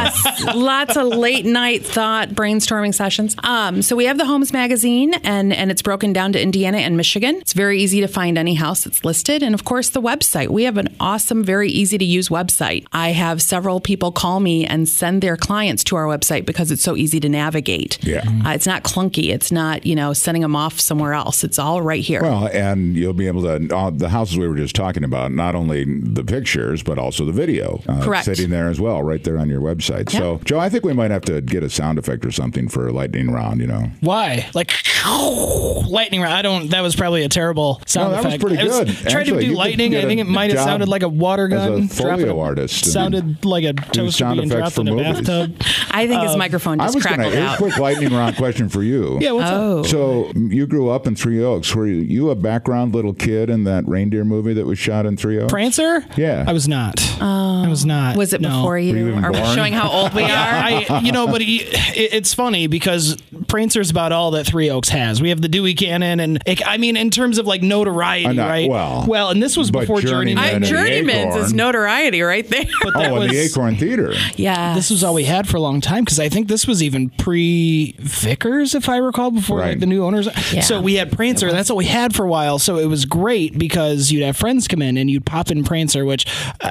Yes, lots of late night thought brainstorming sessions. So we have the Homes magazine, and it's broken down to Indiana and Michigan. It's very easy to find any house that's listed. And of course, the website. We have an awesome, very easy to use website. I have several people call me and send their clients to our website because it's so easy to navigate. Yeah. It's not clunky. It's not, sending them off somewhere else. It's all right here. Well, and you'll be able to, the houses we were just talking about, not only the pictures, but also the video. Correct. Sitting there as well, right there on your website. Yep. So, Joe, I think we might have to get a sound effect or something for a lightning round, Why? Like, lightning round. That was probably a terrible sound that effect. was pretty good. Tried to do lightning. I think it might have sounded like a water gun. As a folio artist. Sounded like a toaster being dropped in a bathtub. I think his microphone just crackled out. Here's a quick lightning round question for you. Yeah, what's up? So you grew up in Three Oaks. Were you a background little kid in that reindeer movie that was shot in Three Oaks? Prancer? Yeah. I was not. I was not. Was it before you? Were you even Are we born? showing how old we are? But it's funny because Prancer's about all that Three Oaks has. We have the Dewey Cannon, and in terms of like notoriety, right? Well, and this was before Journeyman. Journeyman's is notoriety right there. But that was the Acorn Theater. Yeah. This was all we had for a long time because I think this was even pre-Vickers, if I recall, before like the new owners. Yeah. So we had Prancer. That's all we had for a while. So it was great because you'd have friends come in and you'd pop in Prancer, which,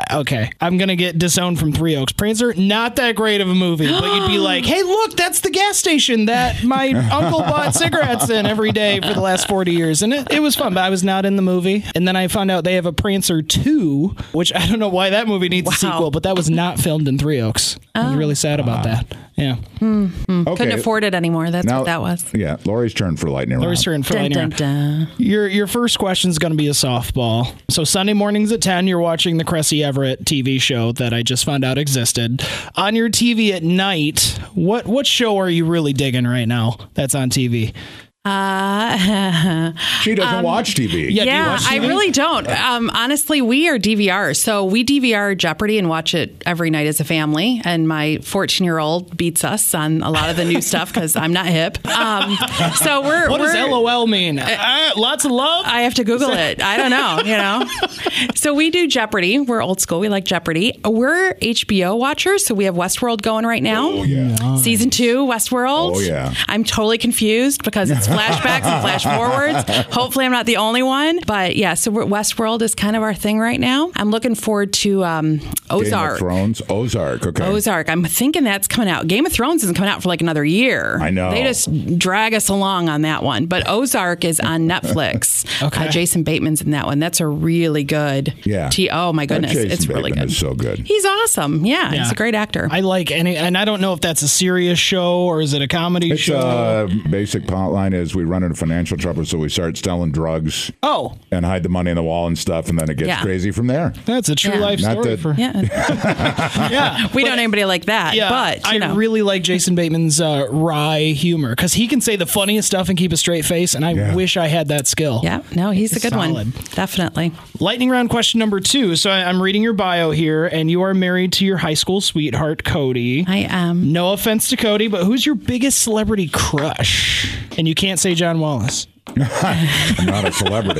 I'm going to get disowned from Three Oaks. Prancer, not that great of a movie, but you'd be like, hey, look, that's the gas station that my uncle bought cigarettes in every day for the last 40 years. And it was fun, but I was not in the movie. And then I found out they have a Prancer 2, which I don't know why that movie needs a sequel, but that was not filmed in Three Oaks. I was really sad about that. Yeah. Okay. Couldn't afford it anymore. That's what that was. Yeah. Lori's turn for lightning round. Lori's turn for lightning round. Your first question is going to be a softball. So Sunday mornings at 10, you're watching the Cressy Everett TV show that I just found out existed. On your TV at night, what show are you really digging right now that's on TV? She doesn't watch TV. Yeah, do you watch TV? I really don't. Honestly, we are DVRs. So we DVR Jeopardy and watch it every night as a family. And my 14-year-old beats us on a lot of the new stuff because I'm not hip. So What does LOL mean? Lots of love? I have to Google it. I don't know, So we do Jeopardy. We're old school. We like Jeopardy. We're HBO watchers. So we have Westworld going right now. Oh, yeah. Season 2, Westworld. Oh, yeah. I'm totally confused because it's flashbacks and flash forwards. Hopefully I'm not the only one. But yeah, so Westworld is kind of our thing right now. I'm looking forward to Ozark. Game of Thrones? Ozark, okay. Ozark. I'm thinking that's coming out. Game of Thrones isn't coming out for like another year. I know. They just drag us along on that one. But Ozark is on Netflix. Okay. Jason Bateman's in that one. That's a really good. Yeah. Oh my goodness. Jason It's really Bateman good. is so good. He's awesome. Yeah, he's a great actor. I like and I don't know if that's a serious show or is it a comedy show? Basic plotline is we run into financial trouble, so we start selling drugs. Oh. And hide the money in the wall and stuff, and then it gets crazy from there. That's a true life Not story. Yeah. We don't know anybody like that. Yeah, but I really like Jason Bateman's wry humor because he can say the funniest stuff and keep a straight face, and I wish I had that skill. Yeah, no, he's a good Solid. one. Definitely. Lightning round question number 2. So I'm reading your bio here, and you are married to your high school sweetheart, Cody. I am. No offense to Cody, but who's your biggest celebrity crush? And you can't say John Wallace. I'm not a celebrity.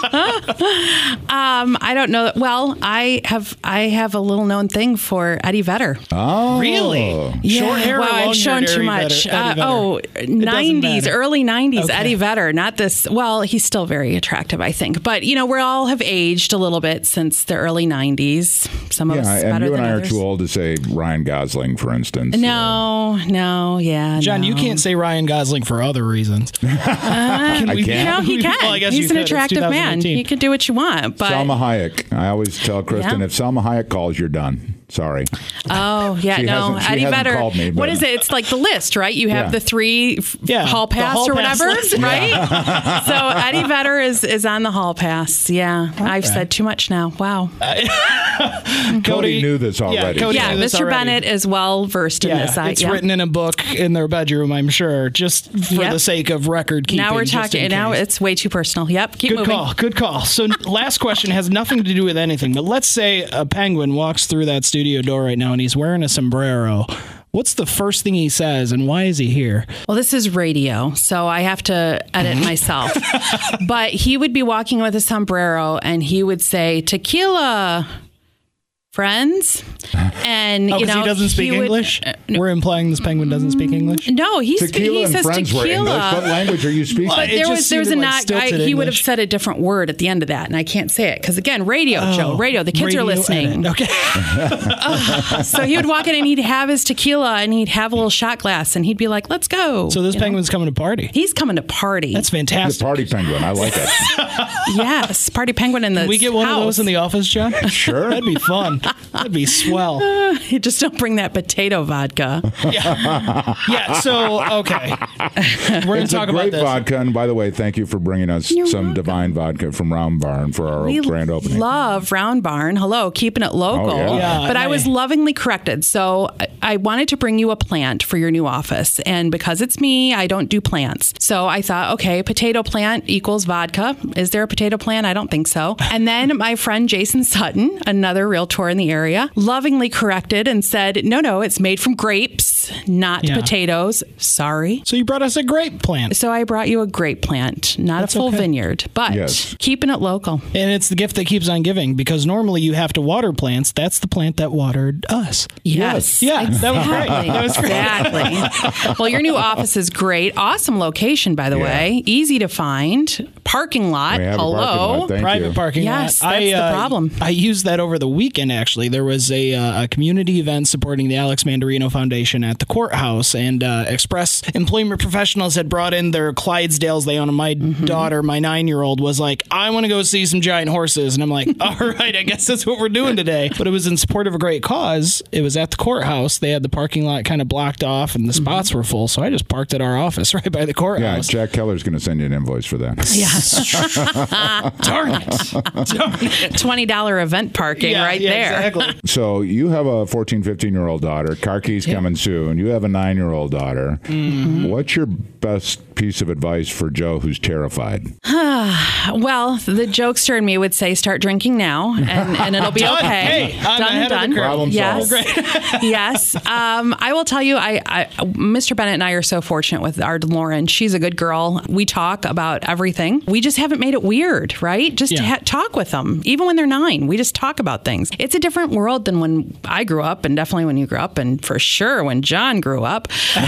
I don't know. Well, I have a little known thing for Eddie Vedder. Oh, really? Yeah. Short hair. Wow, I've shown too much. 90s, early 90s. Okay. Eddie Vedder. Not this. Well, he's still very attractive, I think. But we all have aged a little bit since the early 90s. Some of us better and you than and I others. are too old to say Ryan Gosling, for instance. No, yeah. John, no. you can't say Ryan Gosling for other reasons. I can't. He can. Well, I guess He's you an could. It's attractive man. 2018. He can do what you want. But Salma Hayek. I always tell Kristen, if Salma Hayek calls, you're done. Sorry. Oh, yeah, She no. hasn't Eddie Vedder. called me, What but- is it? It's like the list, right? You have the 3 hall the pass hall or pass whatever, list. right? So Eddie Vedder is on the hall pass. Yeah. Okay. I've said too much now. Wow. Cody knew this already. Cody Yeah, knew this Mr. already. Bennett is well versed in this. It's written in a book in their bedroom, I'm sure, just for the sake of record keeping. Now we're just in talking. Now case. it's way too personal. Yep. Keep moving. Good call. So last question has nothing to do with anything, but let's say a penguin walks through that studio door right now and he's wearing a sombrero. What's the first thing he says and why is he here? Well, this is radio, so I have to edit myself. But he would be walking with a sombrero and he would say, "Tequila friends. And, he doesn't speak English? We're implying this penguin doesn't speak English? No, he says friends were English. What language are you speaking? But there was a knock. He would have said a different word at the end of that, and I can't say it because, again, radio, Joe, radio. The kids are listening. Edit. Okay. So he would walk in and he'd have his tequila and he'd have a little shot glass and he'd be like, "Let's go." So this penguin's coming to party. He's coming to party. That's fantastic. The party penguin. I like it. Yes, party penguin in the Can we get one house. of those in the office, John? Sure. That'd be fun. That'd be swell. You just don't bring that potato vodka. Yeah. So, okay. We're going to talk about this. Great vodka. And by the way, thank you for bringing us some Divine vodka from Round Barn for our grand opening. Love Round Barn. Hello, keeping it local. Oh, yeah. But I was lovingly corrected. So I wanted to bring you a plant for your new office. And because it's me, I don't do plants. So I thought, okay, potato plant equals vodka. Is there a potato plant? I don't think so. And then my friend Jason Sutton, another realtor in the area, lovingly corrected and said, no, it's made from grapes, not potatoes. Sorry. So you brought us a grape plant. So I brought you a grape plant, not a full vineyard, but keeping it local. And it's the gift that keeps on giving because normally you have to water plants. That's the plant that watered us. Yes. Yeah, that was great. That was great. Exactly. Well, your new office is great. Awesome location, by the way. Easy to find. Parking lot. Hello. Private parking lot. Yes, that's the problem. I used that over the weekend, actually. There was a community event supporting the Alex Mandarino Foundation at the courthouse, and Express Employment Professionals had brought in their Clydesdales they own. My daughter, my 9-year-old, was like, I want to go see some giant horses. And I'm like, all right, I guess that's what we're doing today. But it was in support of a great cause. It was at the courthouse. They had the parking lot kind of blocked off, and the spots were full. So I just parked at our office right by the courthouse. Yeah, Jack Keller's going to send you an invoice for that. Yeah. Darn it. $20 event parking right there. Exactly. So you have a 14, 15-year-old daughter. Car key's coming soon. You have a 9-year-old daughter. What's your best piece of advice for Joe who's terrified? Well, the jokester in me would say start drinking now and it'll be okay. Hey, I'm done. Problem yes. solved. Yes. I will tell you, Mr. Bennett and I are so fortunate with our Lauren. She's a good girl. We talk about everything. We just haven't made it weird, right? Just to talk with them. Even when they're 9, we just talk about things. It's a different world than when I grew up, and definitely when you grew up, and for sure when John grew up. He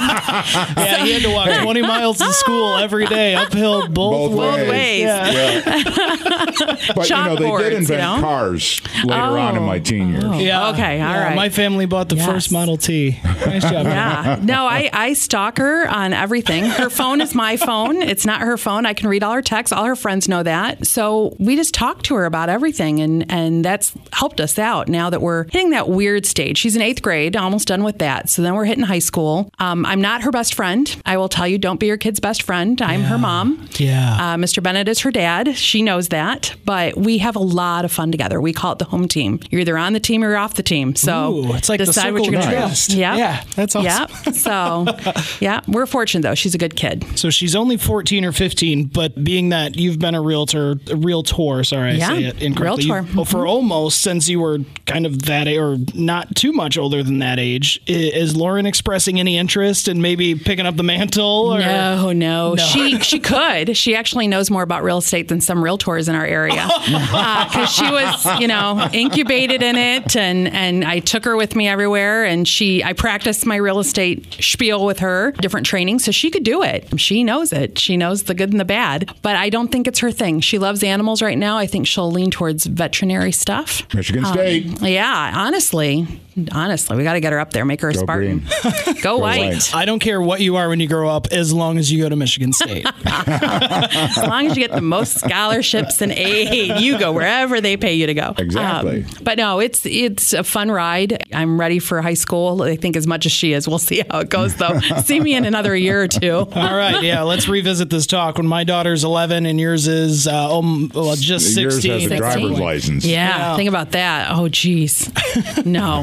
had to walk 20 miles to school every day, uphill both ways. Yeah. But, they did invent cars later on in my teen years. Yeah. Okay, all right. My family bought the first Model T. Nice job. Yeah. No, I stalk her on everything. Her phone is my phone. It's not her phone. I can read all her texts. All her friends know that. So we just talk to her about everything, and that's helped us out now that we're hitting that weird stage. She's in 8th grade, almost done with that. So then we're hitting high school. I'm not her best friend. I will tell you, don't be your kid's best friend. I'm her mom. Yeah. Mr. Bennett is her dad. She knows that. But we have a lot of fun together. We call it the home team. You're either on the team or you're off the team. So it's like decide what you're going to do. Yeah, that's awesome. Yeah. So, we're fortunate, though. She's a good kid. So she's only 14 or 15, but being that you've been a realtor, sorry, I say it incorrectly. Realtor. For almost since you were kind of that age, or not too much older than that age, is Lauren expressing any interest in maybe picking up the mantle? Or? No. She could. She actually knows more about real estate than some realtors in our area. Because she was, incubated in it, and I took her with me everywhere, and I practiced my real estate spiel with her, different trainings, so she could do it. She knows it. She knows the good and the bad, but I don't think it's her thing. She loves animals right now. I think she'll lean towards veterinary stuff. Michigan State. Yeah, honestly, we got to get her up there, make her a Spartan. Go white. I don't care what you are when you grow up, as long as you go to Michigan State. As long as you get the most scholarships and aid, you go wherever they pay you to go. Exactly. But no, it's a fun ride. I'm ready for high school, I think, as much as she is. We'll see how it goes, though. See me in another year or two. All right, let's revisit this talk. When my daughter's 11 and yours is just 16. Yours has a driver's license. Yeah, think about that. Oh, geez. No.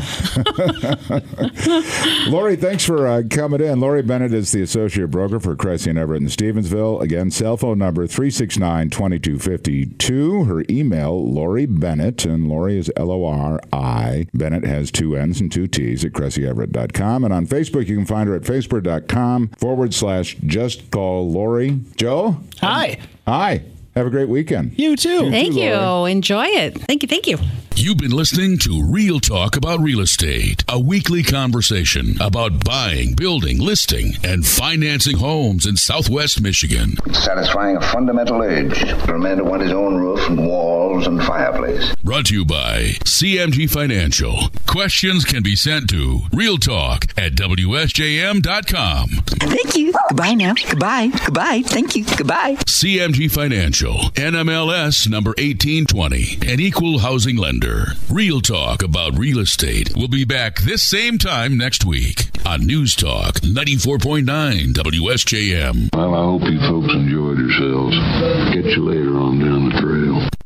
Lori, thanks for coming in. Lori Bennett is the associate broker for Cressy and Everett in Stevensville. Again, cell phone number 369-2252. Her email, Lori Bennett, and Lori is Lori. Bennett has 2 N's and 2 T's at CressyEverett.com. And on Facebook, you can find her at Facebook.com/Just Call Lori. Joe? Hi. Hi. Have a great weekend. You too. Thank you. Enjoy it. Thank you. You've been listening to Real Talk About Real Estate, a weekly conversation about buying, building, listing, and financing homes in Southwest Michigan. Satisfying a fundamental urge for a man to want his own roof and walls and fireplace. Brought to you by CMG Financial. Questions can be sent to realtalk@WSJM.com. Thank you. Goodbye now. Goodbye. Goodbye. Thank you. Goodbye. CMG Financial, NMLS number 1820, an equal housing lender. Real Talk About Real Estate will be back this same time next week on News Talk 94.9 WSJM. Well, I hope you folks enjoyed yourselves. Catch you later on down the trail.